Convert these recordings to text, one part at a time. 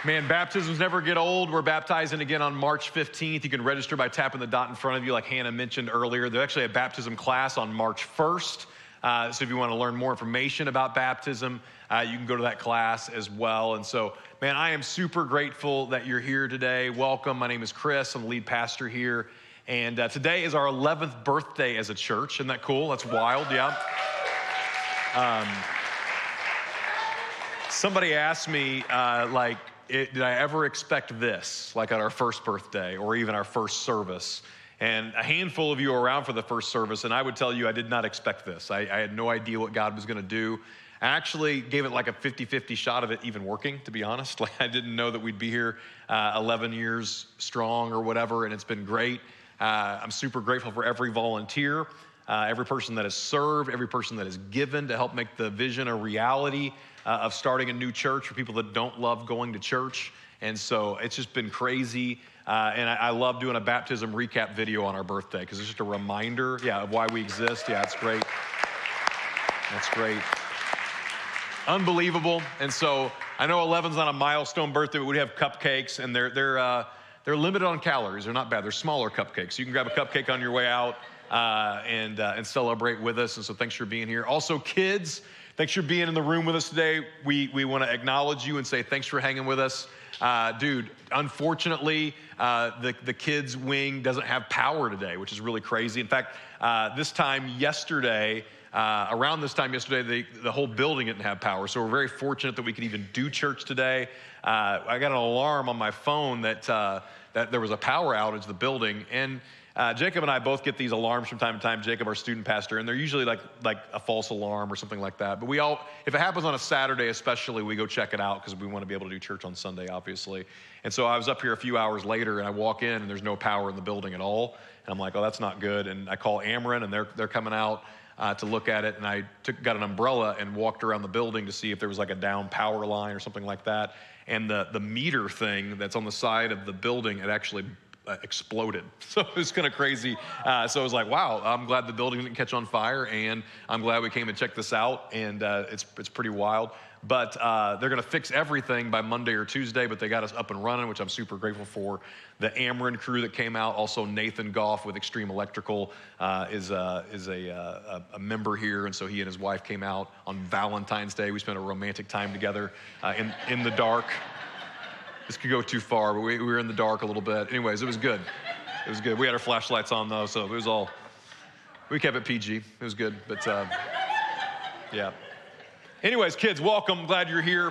Man, baptisms never get old. We're baptizing again on March 15th. You can register by tapping the dot in front of you like Hannah mentioned earlier. There's actually a baptism class on March 1st. So if you want to learn more information about baptism, you can go to that class as well. And so, man, I am super grateful that you're here today. Welcome. My name is Chris. I'm the lead pastor here. And today is our 11th birthday as a church. Isn't that cool? That's wild, yeah. Somebody asked me, did I ever expect this, like at our first birthday or even our first service? And a handful of you were around for the first service, and I would tell you I did not expect this. I had no idea what God was going to do. I actually gave it like a 50-50 shot of it even working, to be honest. Like I didn't know that we'd be here 11 years strong or whatever, and it's been great. I'm super grateful for every volunteer, every person that has served, every person that has given to help make the vision a reality of starting a new church for people that don't love going to church. And so it's just been crazy. And I love doing a baptism recap video on our birthday because it's just a reminder, of why we exist. Yeah, it's great. That's great. Unbelievable. And so I know 11's not a milestone birthday, but we have cupcakes, and they're limited on calories. They're not bad. They're smaller cupcakes. You can grab a cupcake on your way out and celebrate with us. And so thanks for being here. Also, kids, thanks for being in the room with us today. We want to acknowledge you and say thanks for hanging with us. Dude, unfortunately, the kids' wing doesn't have power today, which is really crazy. In fact, around this time yesterday, the whole building didn't have power. So we're very fortunate that we could even do church today. I got an alarm on my phone that there was a power outage in the building. And Jacob and I both get these alarms from time to time. Jacob, our student pastor, and they're usually like a false alarm or something like that. But if it happens on a Saturday especially, we go check it out because we want to be able to do church on Sunday, obviously. And so I was up here a few hours later, and I walk in, and there's no power in the building at all. And I'm like, oh, that's not good. And I call Ameren, and they're coming out to look at it. And I got an umbrella and walked around the building to see if there was like a down power line or something like that. And the meter thing that's on the side of the building, it actually exploded. So it was kind of crazy. So I was like, wow, I'm glad the building didn't catch on fire, and I'm glad we came and checked this out, and it's pretty wild. But they're going to fix everything by Monday or Tuesday, but they got us up and running, which I'm super grateful for. The Ameren crew that came out, also Nathan Goff with Extreme Electrical is a member here, and so he and his wife came out on Valentine's Day. We spent a romantic time together in the dark. This could go too far, but we were in the dark a little bit. Anyways, it was good. It was good. We had our flashlights on, though, so we kept it PG. It was good, but yeah. Anyways, kids, welcome. Glad you're here.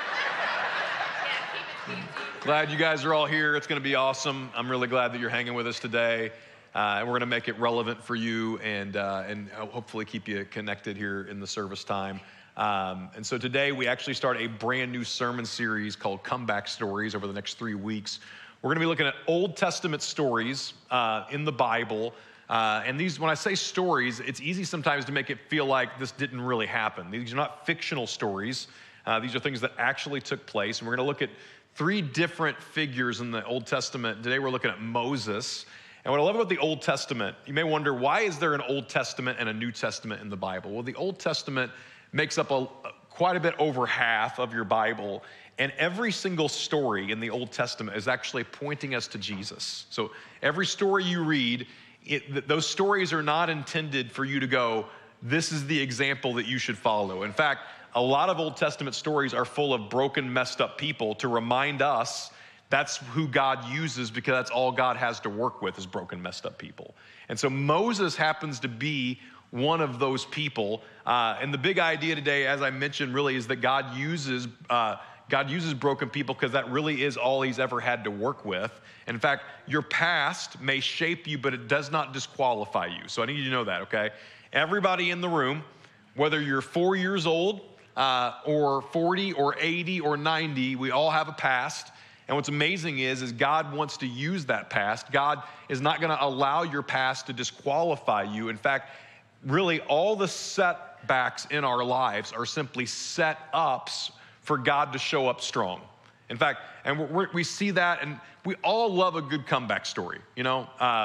Glad you guys are all here. It's going to be awesome. I'm really glad that you're hanging with us today. And we're going to make it relevant for you and hopefully keep you connected here in the service time. And so today we actually start a brand new sermon series called Comeback Stories over the next 3 weeks. We're going to be looking at Old Testament stories in the Bible. And these, when I say stories, it's easy sometimes to make it feel like this didn't really happen. These are not fictional stories. These are things that actually took place. And we're going to look at 3 different figures in the Old Testament. Today we're looking at Moses. And what I love about the Old Testament, you may wonder, why is there an Old Testament and a New Testament in the Bible? Well, the Old Testament makes up quite a bit over half of your Bible, and every single story in the Old Testament is actually pointing us to Jesus. So every story you read, those stories are not intended for you to go, this is the example that you should follow. In fact, a lot of Old Testament stories are full of broken, messed up people to remind us that's who God uses, because that's all God has to work with is broken, messed up people. And so Moses happens to be one of those people. And the big idea today, as I mentioned, really is that God uses broken people because that really is all he's ever had to work with. In fact, your past may shape you, but it does not disqualify you. So I need you to know that, okay? Everybody in the room, whether you're 4 years old or 40 or 80 or 90, we all have a past. And what's amazing is God wants to use that past. God is not going to allow your past to disqualify you. In fact, really all the setbacks in our lives are simply set-ups for God to show up strong. In fact, and we see that, and we all love a good comeback story. You know,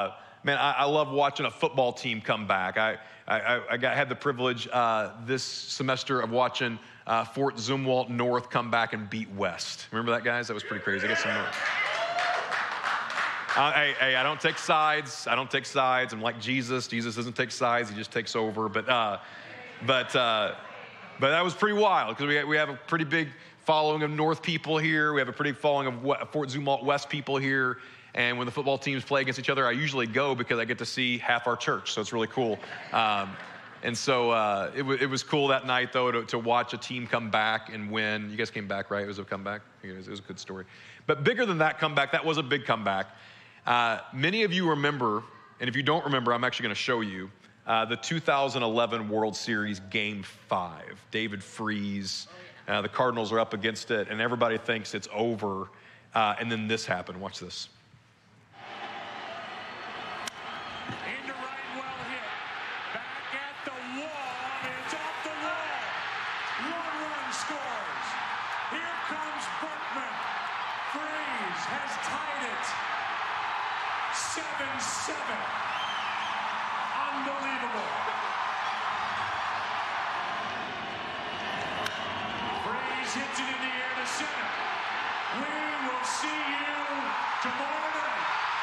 man, I love watching a football team come back. I had the privilege this semester of watching Fort Zumwalt North come back and beat West. Remember that, guys? That was pretty crazy. Get some more. Hey, I don't take sides. I don't take sides. I'm like Jesus. Jesus doesn't take sides. He just takes over. But that was pretty wild because we have a pretty big following of North people here. We have a pretty big following of Fort Zumwalt West people here. And when the football teams play against each other, I usually go because I get to see half our church. So it's really cool. And so it was cool that night, though, to watch a team come back and win. You guys came back, right? It was a comeback. It was a good story. But bigger than that comeback, that was a big comeback. Many of you remember, and if you don't remember, I'm actually going to show you, the 2011 World Series Game 5. David Freese, the Cardinals are up against it, and everybody thinks it's over. And then this happened. Watch this. Into right, well hit. Back at the wall. It's off the wall. 1 run scores. Here comes Berkman. Freese has tied it. 7-7. Unbelievable. Freese hits it in the air to center. We will see you tomorrow night.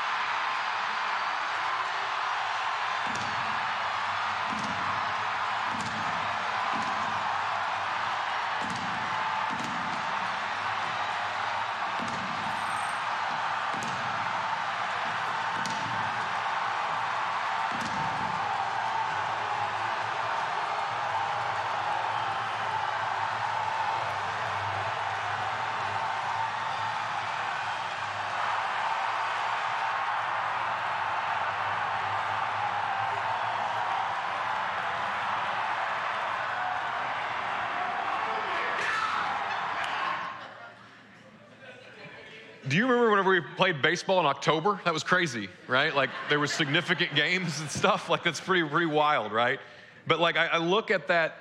Do you remember whenever we played baseball in October? That was crazy, right? Like there were significant games and stuff. Like that's pretty wild, right? But like I look at that,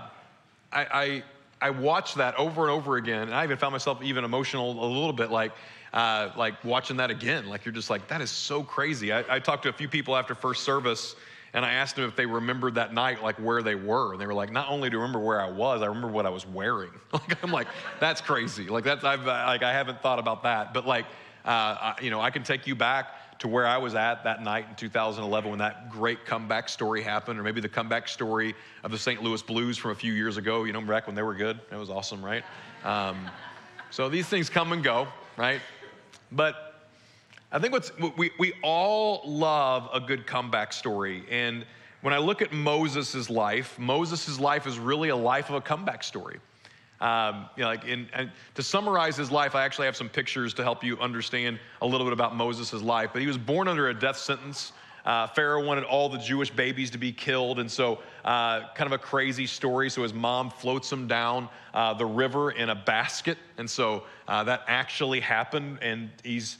I watch that over and over again, and I even found myself even emotional a little bit, like watching that again. Like you're just like, that is so crazy. I talked to a few people after first service, and I asked them if they remembered that night, like where they were, and they were like, not only do I remember where I was, I remember what I was wearing. Like I'm like, that's crazy. Like that's I haven't thought about that, but like I can take you back to where I was at that night in 2011 when that great comeback story happened, or maybe the comeback story of the St. Louis Blues from a few years ago. You know, back when they were good. That was awesome, right? So these things come and go, right? But I think we all love a good comeback story. And when I look at Moses' life is really a life of a comeback story. And to summarize his life, I actually have some pictures to help you understand a little bit about Moses' life. But he was born under a death sentence. Pharaoh wanted all the Jewish babies to be killed. And so kind of a crazy story. So his mom floats him down the river in a basket. And so that actually happened. And he's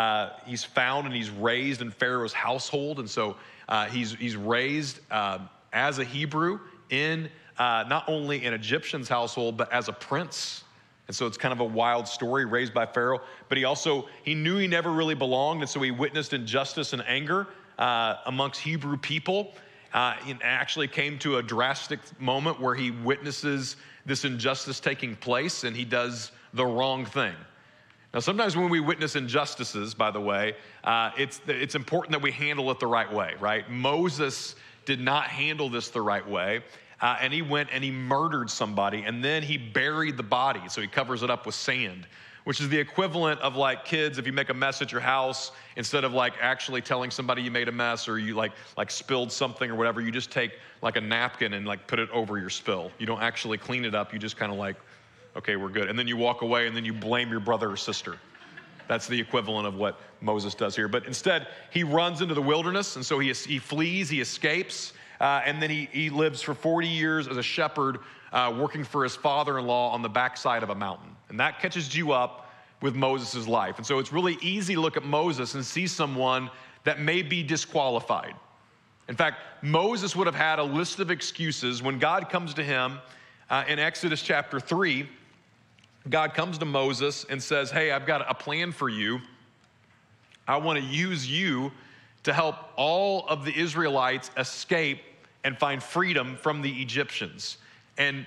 found and he's raised in Pharaoh's household. And so he's raised as a Hebrew in not only an Egyptian's household, but as a prince. And so it's kind of a wild story, raised by Pharaoh. But he knew he never really belonged. And so he witnessed injustice and anger amongst Hebrew people. It actually came to a drastic moment where he witnesses this injustice taking place and he does the wrong thing. Now, sometimes when we witness injustices, by the way, it's important that we handle it the right way, right? Moses did not handle this the right way, and he went and he murdered somebody, and then he buried the body, so he covers it up with sand, which is the equivalent of like kids, if you make a mess at your house, instead of like actually telling somebody you made a mess or you like spilled something or whatever, you just take like a napkin and like put it over your spill. You don't actually clean it up, you just kind of like, okay, we're good. And then you walk away and then you blame your brother or sister. That's the equivalent of what Moses does here. But instead, he runs into the wilderness, and so he flees, he escapes, and then he lives for 40 years as a shepherd working for his father-in-law on the backside of a mountain. And that catches you up with Moses' life. And so it's really easy to look at Moses and see someone that may be disqualified. In fact, Moses would have had a list of excuses when God comes to him in Exodus chapter 3. God comes to Moses and says, hey, I've got a plan for you. I want to use you to help all of the Israelites escape and find freedom from the Egyptians. And,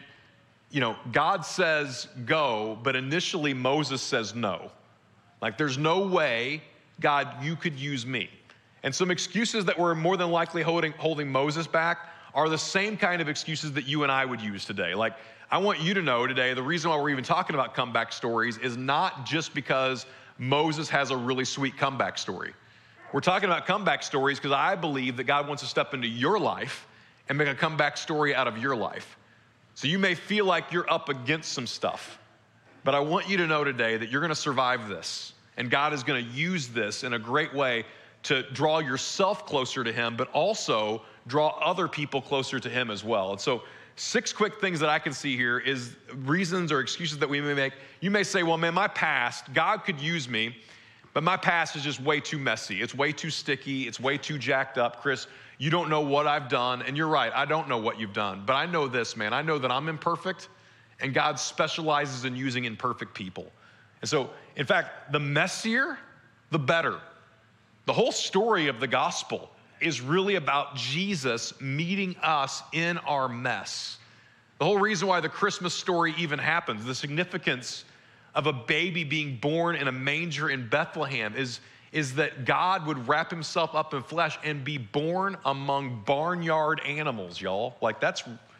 God says go, but initially Moses says no. Like, there's no way, God, you could use me. And some excuses that were more than likely holding Moses back are the same kind of excuses that you and I would use today. Like, I want you to know today, the reason why we're even talking about comeback stories is not just because Moses has a really sweet comeback story. We're talking about comeback stories because I believe that God wants to step into your life and make a comeback story out of your life. So you may feel like you're up against some stuff, but I want you to know today that you're gonna survive this, and God is gonna use this in a great way to draw yourself closer to Him, but also draw other people closer to Him as well. And so 6 quick things that I can see here is reasons or excuses that we may make. You may say, well, man, my past, God could use me, but my past is just way too messy. It's way too sticky. It's way too jacked up. Chris, you don't know what I've done. And you're right, I don't know what you've done. But I know this, man. I know that I'm imperfect, and God specializes in using imperfect people. And so, in fact, the messier, the better. The whole story of the gospel is really about Jesus meeting us in our mess. The whole reason why the Christmas story even happens, the significance of a baby being born in a manger in Bethlehem is that God would wrap Himself up in flesh and be born among barnyard animals, y'all. Like, that's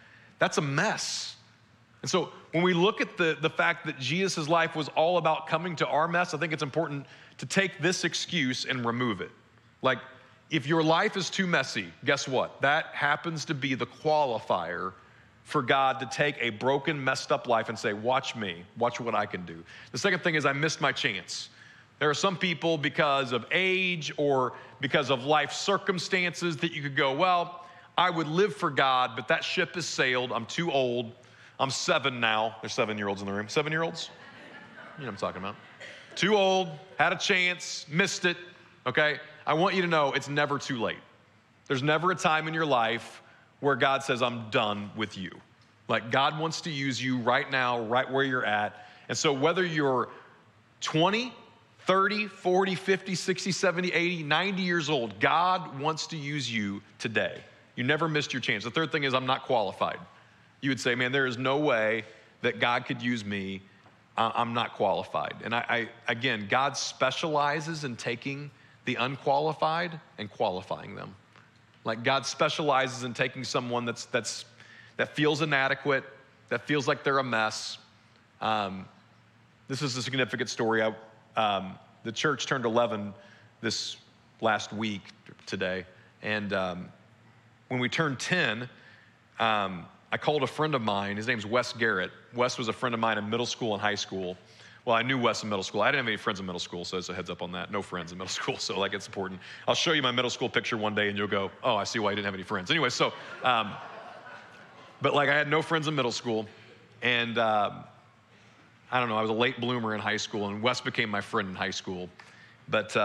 a mess. And so when we look at the fact that Jesus' life was all about coming to our mess, I think it's important to take this excuse and remove it. Like, if your life is too messy, guess what? That happens to be the qualifier for God to take a broken, messed up life and say, watch me, watch what I can do. The second thing is I missed my chance. There are some people, because of age or because of life circumstances, that you could go, well, I would live for God, but that ship has sailed. I'm too old. I'm 7 now. There's 7-year-olds in the room. 7-year-olds? You know what I'm talking about. Too old, had a chance, missed it, okay? I want you to know it's never too late. There's never a time in your life where God says, I'm done with you. Like, God wants to use you right now, right where you're at. And so whether you're 20, 30, 40, 50, 60, 70, 80, 90 years old, God wants to use you today. You never missed your chance. The third thing is I'm not qualified. You would say, man, there is no way that God could use me. I'm not qualified. And again, God specializes in taking the unqualified and qualifying them. Like, God specializes in taking someone that feels inadequate, that feels like they're a mess. This is a significant story. The church turned 11 this last week today. And when we turned 10, I called a friend of mine. His name's Wes Garrett. Wes was a friend of mine in middle school and high school. Well, I knew Wes in middle school. I didn't have any friends in middle school, so it's a heads up on that. No friends in middle school, so like, it's important. I'll show you my middle school picture one day and you'll go, oh, I see why you didn't have any friends. Anyway, so, but like, I had no friends in middle school, and I don't know, I was a late bloomer in high school, and Wes became my friend in high school. But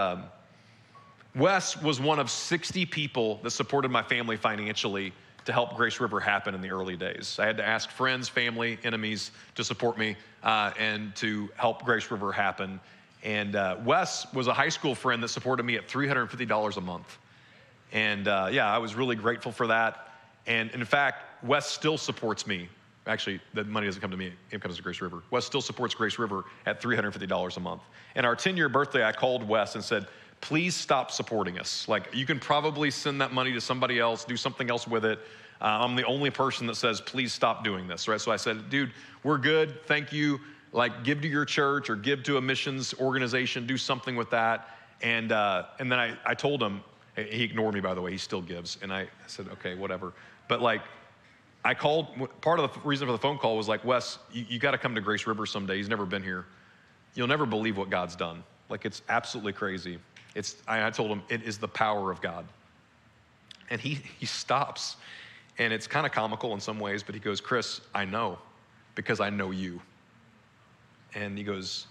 Wes was one of 60 people that supported my family financially to help Grace River happen in the early days. I had to ask friends, family, enemies to support me and to help Grace River happen. And Wes was a high school friend that supported me at $350 a month. And I was really grateful for that. And in fact, Wes still supports me. Actually, the money doesn't come to me, it comes to Grace River. Wes still supports Grace River at $350 a month. And our 10-year birthday, I called Wes and said, please stop supporting us. Like, you can probably send that money to somebody else, do something else with it. I'm the only person that says, please stop doing this, right? So I said, dude, we're good, thank you. Like, give to your church or give to a missions organization, do something with that. And then I told him, he ignored me, by the way, he still gives. And I said, okay, whatever. But like, I called, part of the reason for the phone call was like, Wes, you gotta come to Grace River someday. He's never been here. You'll never believe what God's done. Like, it's absolutely crazy. I told him, it is the power of God. And he stops. And it's kind of comical in some ways, but he goes, Chris, I know, because I know you. And he goes,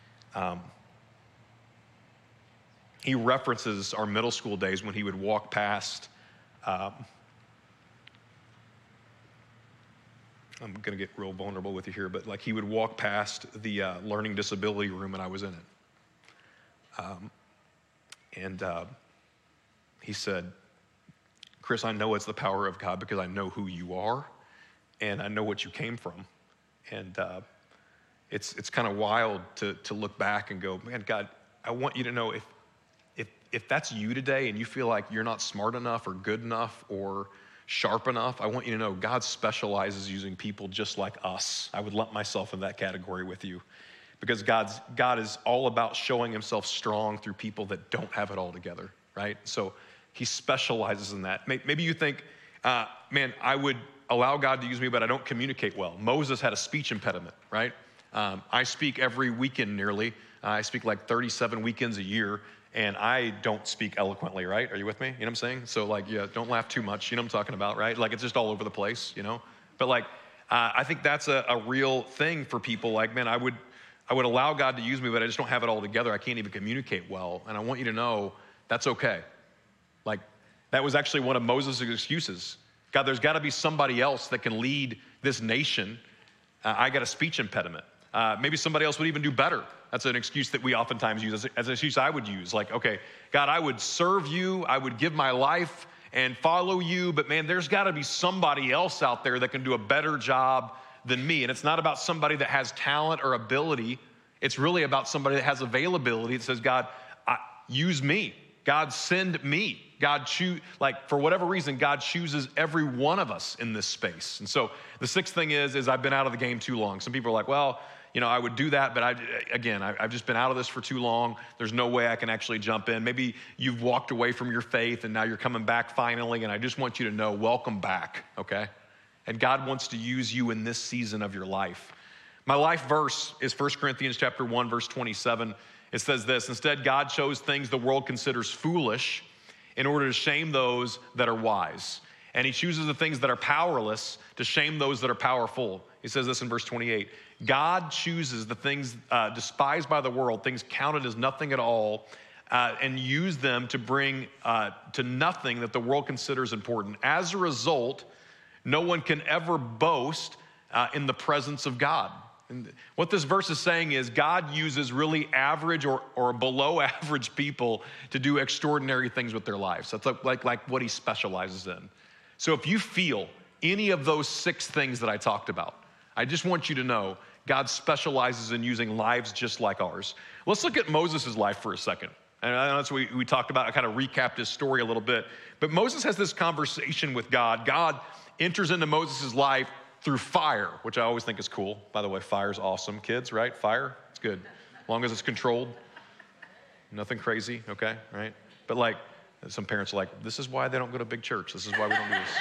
he references our middle school days when he would walk past, I'm gonna get real vulnerable with you here, but like, he would walk past the learning disability room and I was in it. he said, Chris, I know it's the power of God because I know who you are and I know what you came from. And it's kind of wild to look back and go, man, God, I want you to know if that's you today and you feel like you're not smart enough or good enough or sharp enough, I want you to know God specializes using people just like us. I would lump myself in that category with you because God is all about showing himself strong through people that don't have it all together, right? So he specializes in that. Maybe you think, man, I would allow God to use me, but I don't communicate well. Moses had a speech impediment, right? I speak every weekend nearly. I speak like 37 weekends a year. And I don't speak eloquently, right? Are you with me? You know what I'm saying? So like, yeah, don't laugh too much. You know what I'm talking about, right? Like it's just all over the place, you know? But like, I think that's a real thing for people. Like, man, I would allow God to use me, but I just don't have it all together. I can't even communicate well. And I want you to know that's okay. Like that was actually one of Moses' excuses. God, there's gotta be somebody else that can lead this nation. I got a speech impediment. Maybe somebody else would even do better. That's an excuse that we oftentimes use as an excuse I would use. Like, okay, God, I would serve you, I would give my life and follow you, but man, there's gotta be somebody else out there that can do a better job than me. And it's not about somebody that has talent or ability. It's really about somebody that has availability that says, God, use me. God, send me. God for whatever reason, God chooses every one of us in this space. And so the sixth thing is I've been out of the game too long. Some people are like, well, you know, I would do that, but I've just been out of this for too long. There's no way I can actually jump in. Maybe you've walked away from your faith and now you're coming back finally, and I just want you to know, welcome back, okay? And God wants to use you in this season of your life. My life verse is 1 Corinthians chapter 1, verse 27. It says this, instead, God chose things the world considers foolish in order to shame those that are wise. And he chooses the things that are powerless to shame those that are powerful. He says this in verse 28. God chooses the things despised by the world, things counted as nothing at all, and use them to bring to nothing that the world considers important. As a result, no one can ever boast in the presence of God. And what this verse is saying is God uses really average or below average people to do extraordinary things with their lives. That's like what he specializes in. So if you feel any of those six things that I talked about, I just want you to know God specializes in using lives just like ours. Let's look at Moses' life for a second. And that's what we talked about. I kind of recapped his story a little bit. But Moses has this conversation with God. God enters into Moses' life through fire, which I always think is cool. By the way, fire's awesome. Kids, right? Fire, it's good. As long as it's controlled. Nothing crazy, okay, right? But like, some parents are like, this is why they don't go to big church. This is why we don't do this.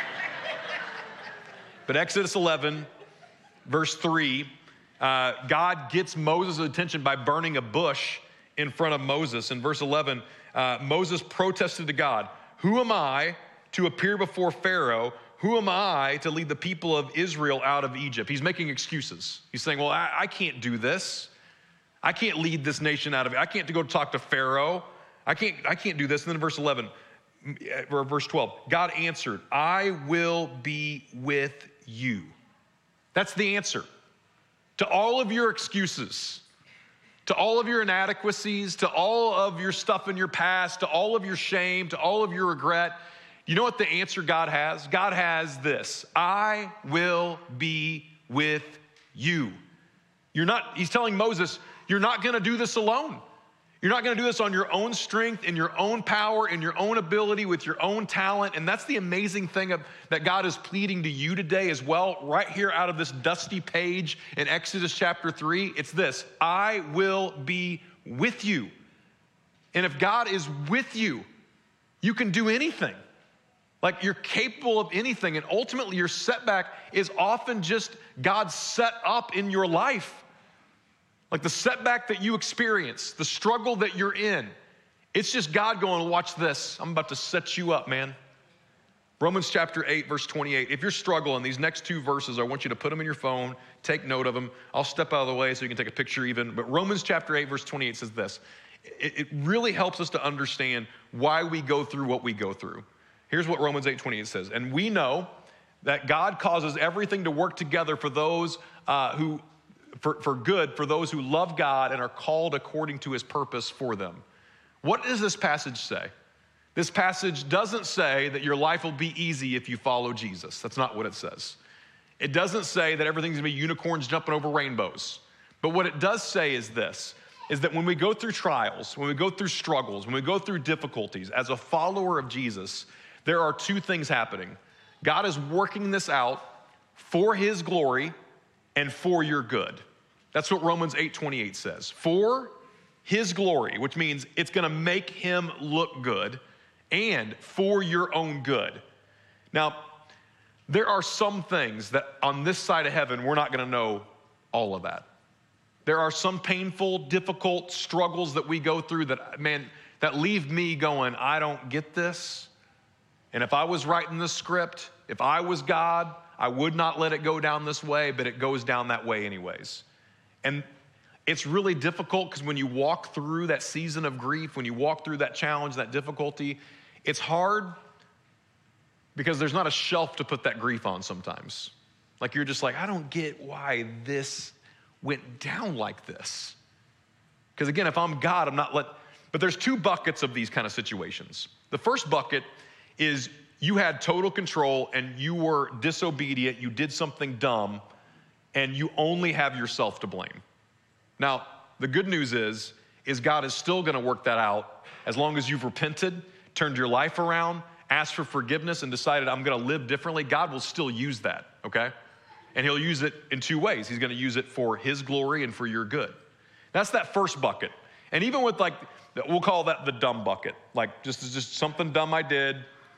But Exodus 11, verse 3, God gets Moses' attention by burning a bush in front of Moses. In verse 11, Moses protested to God, who am I to appear before Pharaoh? Who am I to lead the people of Israel out of Egypt? He's making excuses. He's saying, well, I can't do this. I can't lead this nation out of it. I can't go talk to Pharaoh. I can't do this. And then in verse 11, or verse 12, God answered, I will be with you. That's the answer to all of your excuses, to all of your inadequacies, to all of your stuff in your past, to all of your shame, to all of your regret. You know what the answer God has? God has this: I will be with you. He's telling Moses, you're not gonna do this alone. You're not gonna do this on your own strength, in your own power, in your own ability, with your own talent. And that's the amazing thing that God is pleading to you today as well, right here out of this dusty page in Exodus chapter 3. It's this: I will be with you. And if God is with you, you can do anything. Like, you're capable of anything. And ultimately, your setback is often just God's set up in your life. Like the setback that you experience, the struggle that you're in, it's just God going, watch this. I'm about to set you up, man. Romans chapter 8, verse 28. If you're struggling, these next two verses, I want you to put them in your phone, take note of them. I'll step out of the way so you can take a picture even. But Romans chapter 8, verse 28 says this. It really helps us to understand why we go through what we go through. Here's what Romans 8:28 says. And we know that God causes everything to work together for those for good, for those who love God and are called according to his purpose for them. What does this passage say? This passage doesn't say that your life will be easy if you follow Jesus. That's not what it says. It doesn't say that everything's gonna be unicorns jumping over rainbows. But what it does say is this, is that when we go through trials, when we go through struggles, when we go through difficulties, as a follower of Jesus, there are two things happening. God is working this out for his glory and for your good. That's what Romans 8:28 says. For his glory, which means it's gonna make him look good, and for your own good. Now, there are some things that on this side of heaven, we're not gonna know all of that. There are some painful, difficult struggles that we go through that, man, that leave me going, I don't get this. And if I was writing the script, if I was God, I would not let it go down this way, but it goes down that way anyways. And it's really difficult because when you walk through that season of grief, when you walk through that challenge, that difficulty, it's hard because there's not a shelf to put that grief on sometimes. Like you're just like, I don't get why this went down like this. Because again, if I'm God, I'm not but there's two buckets of these kind of situations. The first bucket is you had total control and you were disobedient, you did something dumb, and you only have yourself to blame. Now, the good news is God is still gonna work that out as long as you've repented, turned your life around, asked for forgiveness, and decided I'm gonna live differently. God will still use that, okay? And he'll use it in two ways. He's gonna use it for his glory and for your good. That's that first bucket. And even with we'll call that the dumb bucket. Like just something dumb I did.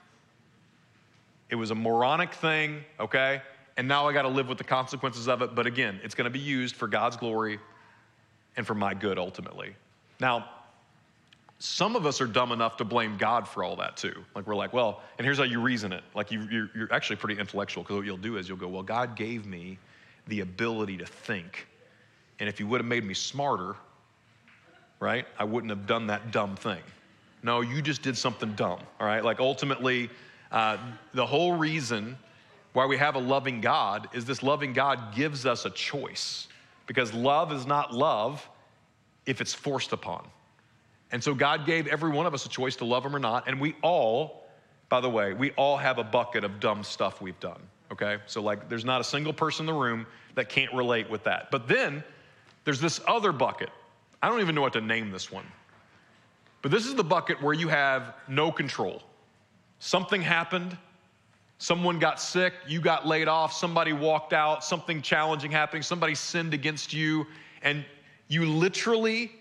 It was a moronic thing, okay? And now I gotta live with the consequences of it. But again, it's gonna be used for God's glory and for my good ultimately. Now, some of us are dumb enough to blame God for all that too. Like we're like, well, and here's how you reason it. Like you're actually pretty intellectual because what you'll do is you'll go, well, God gave me the ability to think. And if he would have made me smarter, right, I wouldn't have done that dumb thing. No, you just did something dumb, all right? Like ultimately, the whole reason why we have a loving God is this loving God gives us a choice because love is not love if it's forced upon. And so God gave every one of us a choice to love him or not. And we all, by the way, we all have a bucket of dumb stuff we've done, okay? So like there's not a single person in the room that can't relate with that. But then there's this other bucket. I don't even know what to name this one. But this is the bucket where you have no control. Something happened, someone got sick, you got laid off, somebody walked out, something challenging happening, somebody sinned against you, and you literally,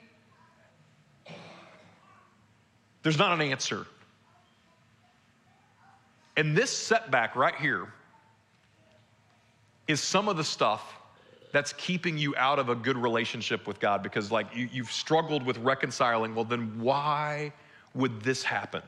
there's not an answer. And this setback right here is some of the stuff that's keeping you out of a good relationship with God because like you've struggled with reconciling, well then why would this happen?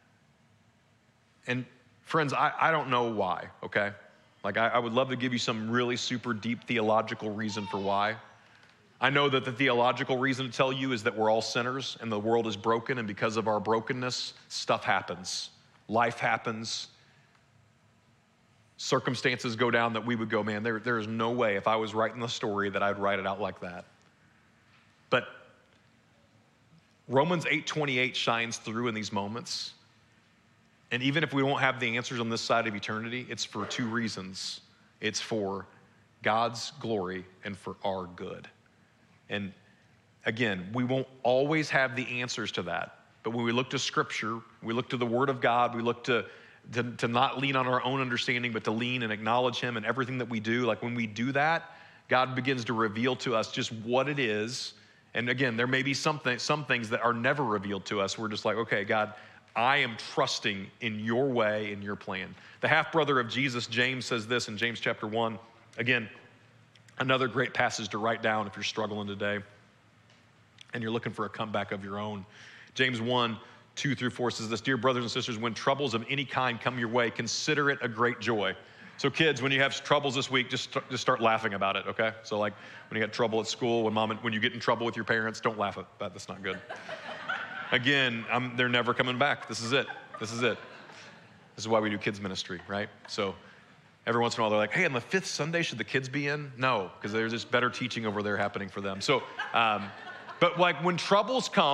And friends, I don't know why, okay? Like I would love to give you some really super deep theological reason for why. I know that the theological reason to tell you is that we're all sinners and the world is broken, and because of our brokenness, stuff happens. Life happens. Circumstances go down that we would go, man, there is no way if I was writing the story that I'd write it out like that. But Romans 8:28 shines through in these moments. And even if we won't have the answers on this side of eternity, it's for two reasons. It's for God's glory and for our good. And again, we won't always have the answers to that. But when we look to Scripture, we look to the Word of God, we look to not lean on our own understanding, but to lean and acknowledge him in everything that we do. Like when we do that, God begins to reveal to us just what it is. And again, there may be some things that are never revealed to us. We're just like, okay, God, I am trusting in your way, in your plan. The half-brother of Jesus, James, says this in James chapter 1. Again, another great passage to write down if you're struggling today and you're looking for a comeback of your own. James 1:2-4 says this, dear brothers and sisters, when troubles of any kind come your way, consider it a great joy. So kids, when you have troubles this week, just start laughing about it, okay? So like when you got trouble at school, when you get in trouble with your parents, don't laugh at that, that's not good. Again, they're never coming back. This is it. This is why we do kids ministry, right? So every once in a while they're like, hey, on the 5th Sunday, should the kids be in? No, because there's just better teaching over there happening for them. So, but like when troubles come,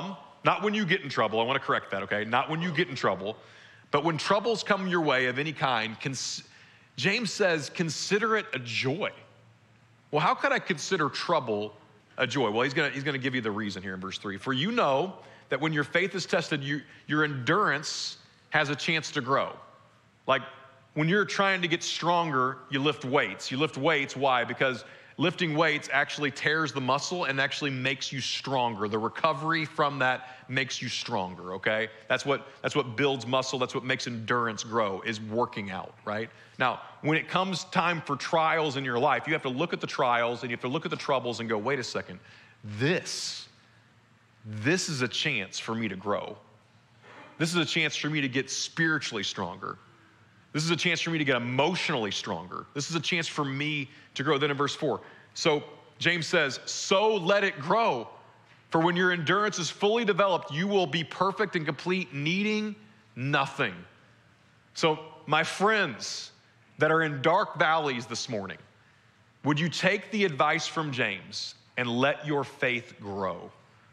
Not when you get in trouble. I want to correct that, okay? Not when you get in trouble. But when troubles come your way of any kind, James says, consider it a joy. Well, how could I consider trouble a joy? Well, he's gonna give you the reason here in verse 3. For you know that when your faith is tested, your endurance has a chance to grow. Like when you're trying to get stronger, you lift weights. You lift weights, why? Because lifting weights actually tears the muscle and actually makes you stronger. The recovery from that makes you stronger, okay? That's what builds muscle. That's what makes endurance grow, is working out, right? Now, when it comes time for trials in your life, you have to look at the trials and you have to look at the troubles and go, wait a second, this is a chance for me to grow. This is a chance for me to get spiritually stronger. This is a chance for me to get emotionally stronger. This is a chance for me to grow. Then in verse 4, so James says, so let it grow. For when your endurance is fully developed, you will be perfect and complete, needing nothing. So my friends that are in dark valleys this morning, would you take the advice from James and let your faith grow?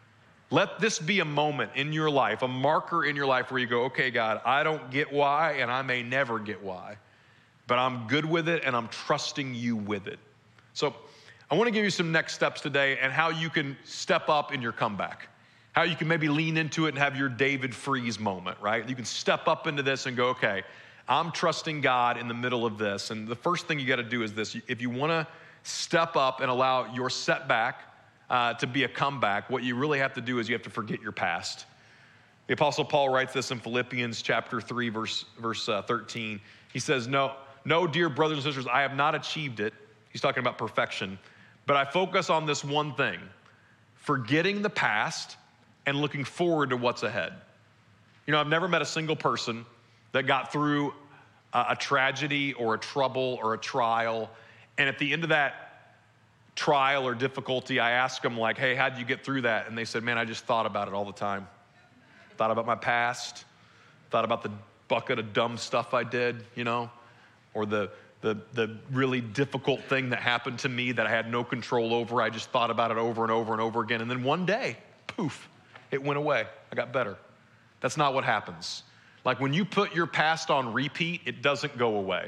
Let this be a moment in your life, a marker in your life where you go, okay, God, I don't get why, and I may never get why, but I'm good with it, and I'm trusting you with it. So I want to give you some next steps today and how you can step up in your comeback, how you can maybe lean into it and have your David Freeze moment, right? You can step up into this and go, okay, I'm trusting God in the middle of this. And the first thing you got to do is this. If you want to step up and allow your setback to be a comeback, what you really have to do is you have to forget your past. The Apostle Paul writes this in Philippians chapter 3, verse 13. He says, no, dear brothers and sisters, I have not achieved it. He's talking about perfection. But I focus on this one thing, forgetting the past and looking forward to what's ahead. You know, I've never met a single person that got through a tragedy or a trouble or a trial, and at the end of that trial or difficulty, I asked them like, hey, how'd you get through that? And they said, man, I just thought about it all the time. Thought about my past, thought about the bucket of dumb stuff I did, you know, or the really difficult thing that happened to me that I had no control over. I just thought about it over and over and over again. And then one day, poof, it went away. I got better. That's not what happens. Like when you put your past on repeat, it doesn't go away.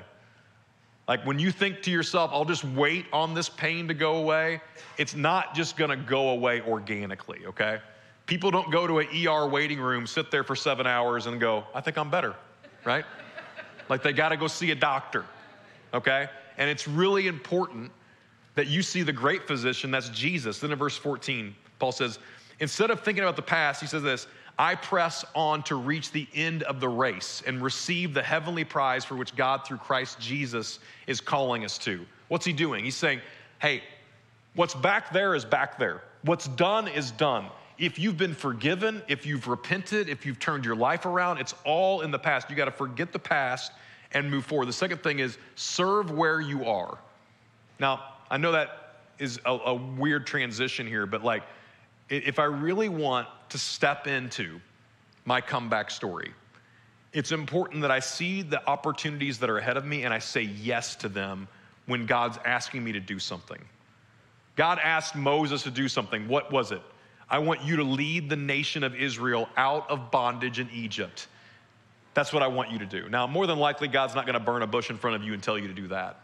Like when you think to yourself, I'll just wait on this pain to go away, it's not just gonna go away organically, okay? People don't go to an ER waiting room, sit there for 7 hours and go, I think I'm better, right? Like they gotta go see a doctor, okay? And it's really important that you see the great physician, that's Jesus. Then in verse 14, Paul says, instead of thinking about the past, he says this, I press on to reach the end of the race and receive the heavenly prize for which God through Christ Jesus is calling us to. What's he doing? He's saying, hey, what's back there is back there. What's done is done. If you've been forgiven, if you've repented, if you've turned your life around, it's all in the past. You got to forget the past and move forward. The second thing is serve where you are. Now, I know that is a weird transition here, but like, if I really want to step into my comeback story, it's important that I see the opportunities that are ahead of me and I say yes to them when God's asking me to do something. God asked Moses to do something. What was it? I want you to lead the nation of Israel out of bondage in Egypt. That's what I want you to do. Now, more than likely, God's not going to burn a bush in front of you and tell you to do that.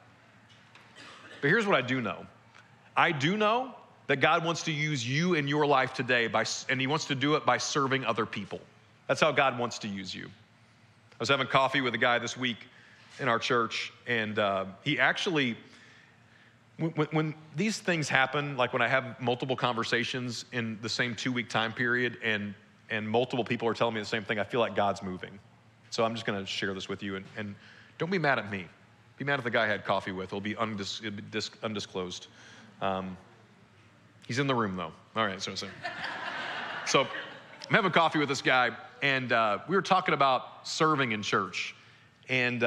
But here's what I do know. I do know that God wants to use you in your life today, and he wants to do it by serving other people. That's how God wants to use you. I was having coffee with a guy this week in our church, and he actually, when these things happen, like when I have multiple conversations in the same 2-week time period, and multiple people are telling me the same thing, I feel like God's moving. So I'm just gonna share this with you, and don't be mad at me. Be mad at the guy I had coffee with. It'll be undisclosed. He's in the room though. All right, so I'm having coffee with this guy, and we were talking about serving in church, and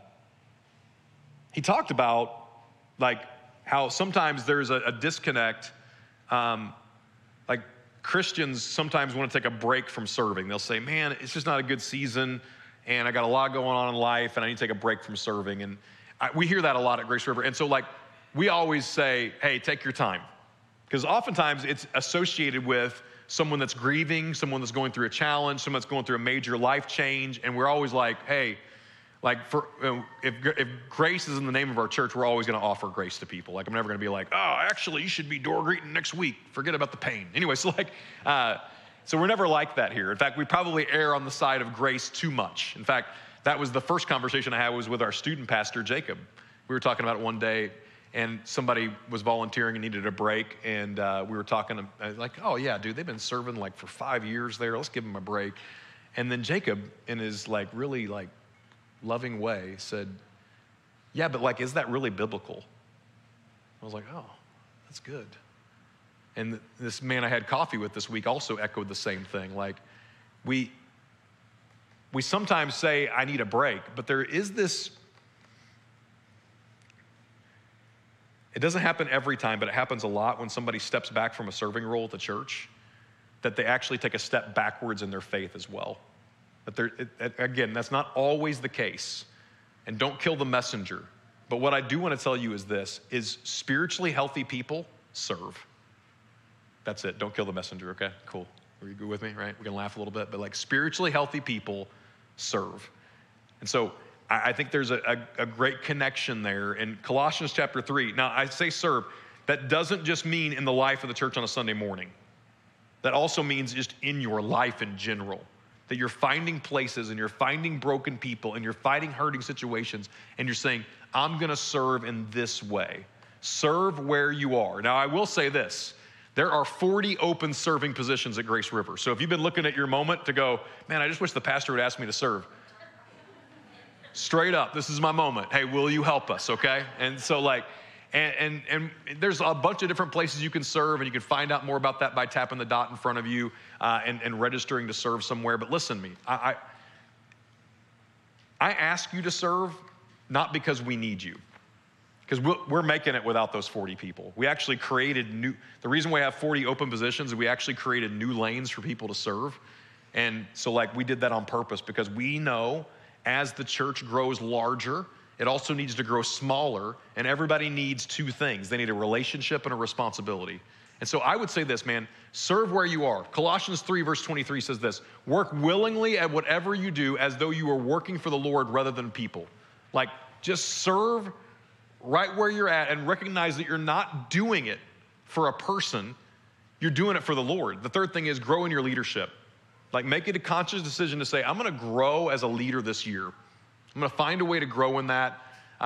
he talked about like how sometimes there's a disconnect. Like Christians sometimes want to take a break from serving. They'll say, man, it's just not a good season, and I got a lot going on in life, and I need to take a break from serving. And we hear that a lot at Grace River. And so like we always say, hey, take your time. Because oftentimes it's associated with someone that's grieving, someone that's going through a challenge, someone that's going through a major life change, and we're always like, hey, like if grace is in the name of our church, we're always going to offer grace to people. Like I'm never going to be like, oh, actually, you should be door greeting next week. Forget about the pain. Anyway, so so we're never like that here. In fact, we probably err on the side of grace too much. In fact, that was the first conversation I had was with our student pastor, Jacob. We were talking about it one day, and somebody was volunteering and needed a break, and we were talking like, oh yeah, dude, they've been serving like for 5 years there. Let's give them a break. And then Jacob, in his like really like loving way, said, yeah, but like, is that really biblical? I was like, oh, that's good. And this man I had coffee with this week also echoed the same thing. Like, we sometimes say, I need a break, but there is this, it doesn't happen every time, but it happens a lot when somebody steps back from a serving role at the church, that they actually take a step backwards in their faith as well. But again, that's not always the case. And don't kill the messenger. But what I do want to tell you is this, is spiritually healthy people serve. That's it. Don't kill the messenger, okay? Cool. Are you good with me, right? We can laugh a little bit, but like spiritually healthy people serve. And so I think there's a great connection there in Colossians chapter 3. Now, I say serve. That doesn't just mean in the life of the church on a Sunday morning. That also means just in your life in general. That you're finding places and you're finding broken people and you're fighting hurting situations and you're saying, I'm gonna serve in this way. Serve where you are. Now, I will say this. There are 40 open serving positions at Grace River. So if you've been looking at your moment to go, man, I just wish the pastor would ask me to serve. Straight up, this is my moment. Hey, will you help us, okay? And so like, and there's a bunch of different places you can serve, and you can find out more about that by tapping the dot in front of you and registering to serve somewhere. But listen to me, I ask you to serve not because we need you, because we're making it without those 40 people. We actually created the reason we have 40 open positions is we actually created new lanes for people to serve. And so like we did that on purpose because we know as the church grows larger, it also needs to grow smaller, and everybody needs two things. They need a relationship and a responsibility. And so I would say this, man, serve where you are. Colossians 3 verse 23 says this, work willingly at whatever you do as though you are working for the Lord rather than people. Like just serve right where you're at and recognize that you're not doing it for a person, you're doing it for the Lord. The third thing is grow in your leadership. Like make it a conscious decision to say, I'm gonna grow as a leader this year. I'm gonna find a way to grow in that.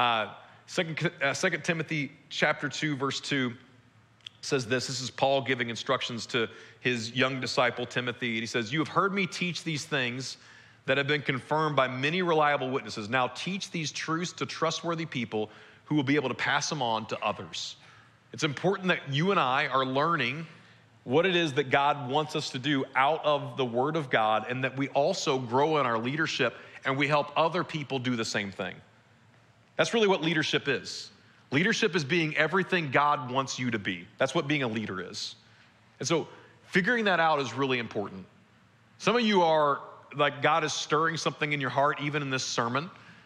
2 Timothy chapter 2, verse 2 says this. This is Paul giving instructions to his young disciple Timothy. And he says, you have heard me teach these things that have been confirmed by many reliable witnesses. Now teach these truths to trustworthy people who will be able to pass them on to others. It's important that you and I are learning what it is that God wants us to do out of the Word of God, and that we also grow in our leadership and we help other people do the same thing. That's really what leadership is. Leadership is being everything God wants you to be. That's what being a leader is. And so figuring that out is really important. Some of you are like, God is stirring something in your heart, even in this sermon.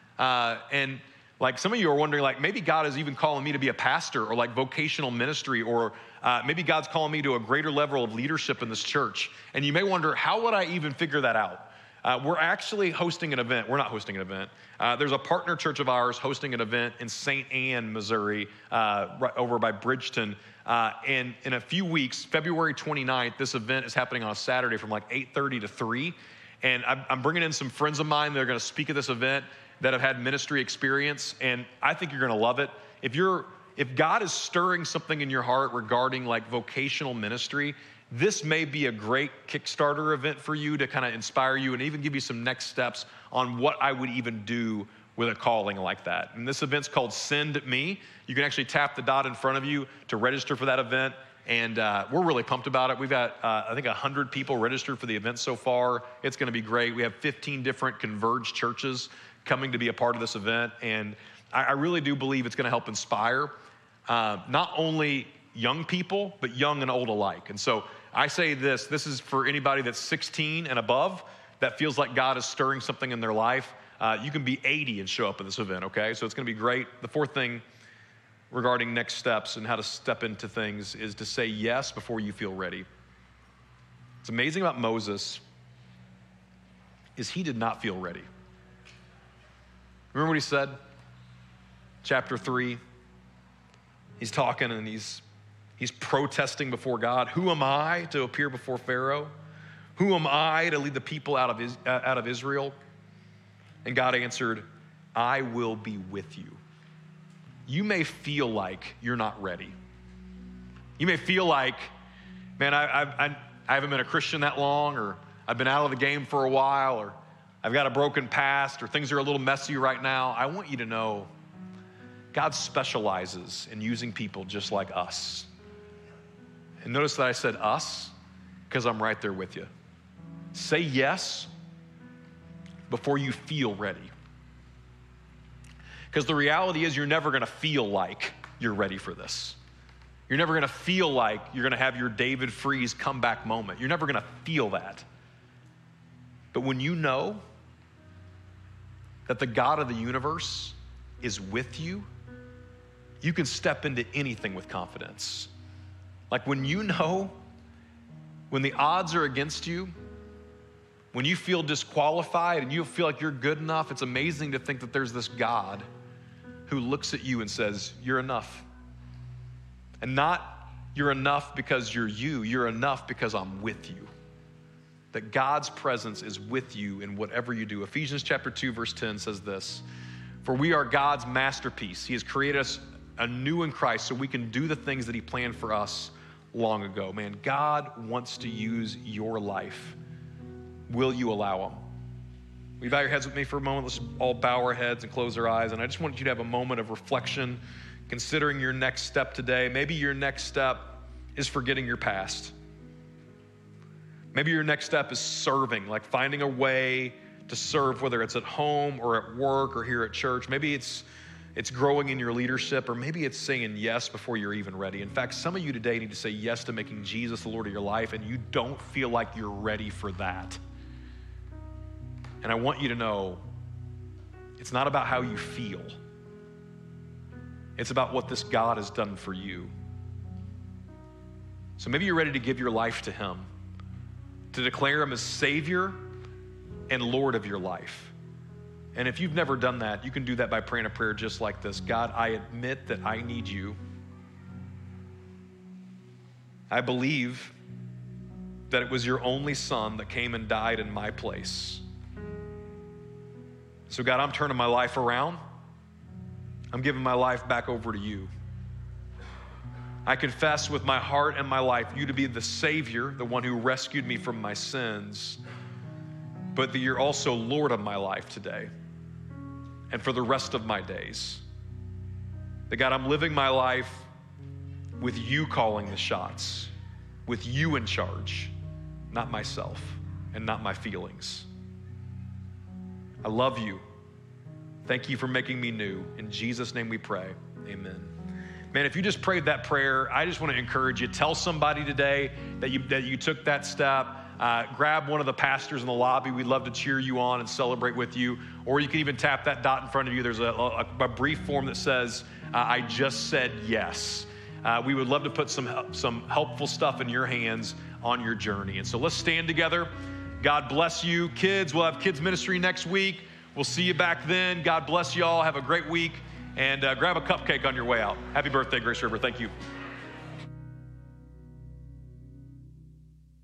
And like some of you are wondering, like maybe God is even calling me to be a pastor or like vocational ministry, or maybe God's calling me to a greater level of leadership in this church. And you may wonder, how would I even figure that out? We're actually hosting an event. We're not hosting an event. There's a partner church of ours hosting an event in St. Anne, Missouri, right over by Bridgeton. And in a few weeks, February 29th, this event is happening on a Saturday from like 8:30 to 3. And I'm bringing in some friends of mine that are going to speak at this event that have had ministry experience. And I think you're going to love it. If God is stirring something in your heart regarding like vocational ministry, this may be a great Kickstarter event for you to kind of inspire you and even give you some next steps on what I would even do with a calling like that. And this event's called Send Me. You can actually tap the dot in front of you to register for that event. And we're really pumped about it. We've got, I think, 100 people registered for the event so far. It's going to be great. We have 15 different Converge churches coming to be a part of this event. And I really do believe it's going to help inspire not only young people, but young and old alike. And so I say this is for anybody that's 16 and above that feels like God is stirring something in their life. You can be 80 and show up at this event, okay? So it's going to be great. The fourth thing regarding next steps and how to step into things is to say yes before you feel ready. What's amazing about Moses is he did not feel ready. Remember what he said? Chapter 3. He's talking and he's protesting before God. Who am I to appear before Pharaoh? Who am I to lead the people out of Israel? And God answered, I will be with you. You may feel like you're not ready. You may feel like, man, I haven't been a Christian that long, or I've been out of the game for a while, or I've got a broken past, or things are a little messy right now. I want you to know God specializes in using people just like us. And notice that I said us, because I'm right there with you. Say yes before you feel ready. Because the reality is you're never gonna feel like you're ready for this. You're never gonna feel like you're gonna have your David Freese comeback moment. You're never gonna feel that. But when you know that the God of the universe is with you, you can step into anything with confidence. Like when you know, when the odds are against you, when you feel disqualified and you feel like you're good enough, it's amazing to think that there's this God who looks at you and says, you're enough. And not you're enough because you're enough because I'm with you. That God's presence is with you in whatever you do. Ephesians chapter 2, verse 10 says this, for we are God's masterpiece. He has created us anew in Christ so we can do the things that he planned for us long ago. Man, God wants to use your life. Will you allow him? Will you bow your heads with me for a moment? Let's all bow our heads and close our eyes. And I just want you to have a moment of reflection, considering your next step today. Maybe your next step is forgetting your past. Maybe your next step is serving, like finding a way to serve, whether it's at home or at work or here at church. Maybe it's growing in your leadership, or maybe it's saying yes before you're even ready. In fact, some of you today need to say yes to making Jesus the Lord of your life, and you don't feel like you're ready for that. And I want you to know, it's not about how you feel. It's about what this God has done for you. So maybe you're ready to give your life to him, to declare him as Savior and Lord of your life. And if you've never done that, you can do that by praying a prayer just like this. God, I admit that I need you. I believe that it was your only son that came and died in my place. So God, I'm turning my life around. I'm giving my life back over to you. I confess with my heart and my life you to be the Savior, the one who rescued me from my sins, but that you're also Lord of my life today and for the rest of my days. That God, I'm living my life with you calling the shots, with you in charge, not myself and not my feelings. I love you. Thank you for making me new. In Jesus' name we pray, amen. Man, if you just prayed that prayer, I just want to encourage you. Tell somebody today that you took that step. Grab one of the pastors in the lobby. We'd love to cheer you on and celebrate with you. Or you can even tap that dot in front of you. There's a brief form that says, I just said yes. We would love to put some helpful stuff in your hands on your journey. And so let's stand together. God bless you. Kids, we'll have kids ministry next week. We'll see you back then. God bless you all. Have a great week. And grab a cupcake on your way out. Happy birthday, Grace River. Thank you.